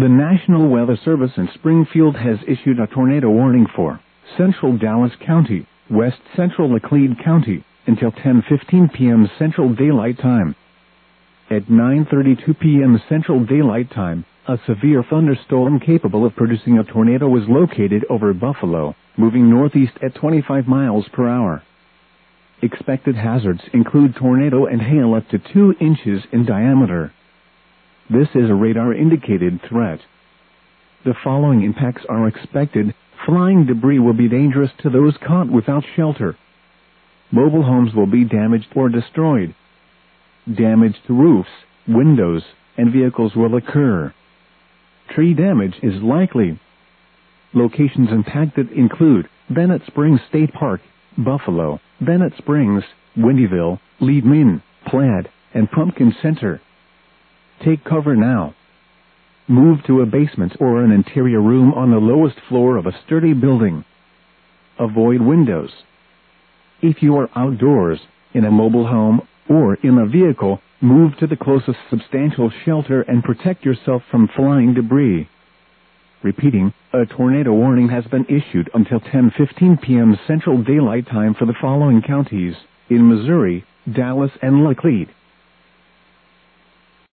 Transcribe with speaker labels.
Speaker 1: The National Weather Service in Springfield has issued a tornado warning for Central Dallas County, West Central Laclede County, until 10:15 p.m. Central Daylight Time. At 9:32 p.m. Central Daylight Time, a severe thunderstorm capable of producing a tornado was located over Buffalo, moving northeast at 25 miles per hour. Expected hazards include tornado and hail up to 2 inches in diameter. This is a radar-indicated threat. The following impacts are expected. Flying debris will be dangerous to those caught without shelter. Mobile homes will be damaged or destroyed. Damage to roofs, windows, and vehicles will occur. Tree damage is likely. Locations impacted include Bennett Springs State Park, Buffalo, Bennett Springs, Windyville, Leadmin, Plaid, and Pumpkin Center. Take cover now. Move to a basement or an interior room on the lowest floor of a sturdy building. Avoid windows. If you are outdoors, in a mobile home, or in a vehicle, move to the closest substantial shelter and protect yourself from flying debris. Repeating, a tornado warning has been issued until 10:15 p.m. Central Daylight Time for the following counties: in Missouri, Dallas and Laclede.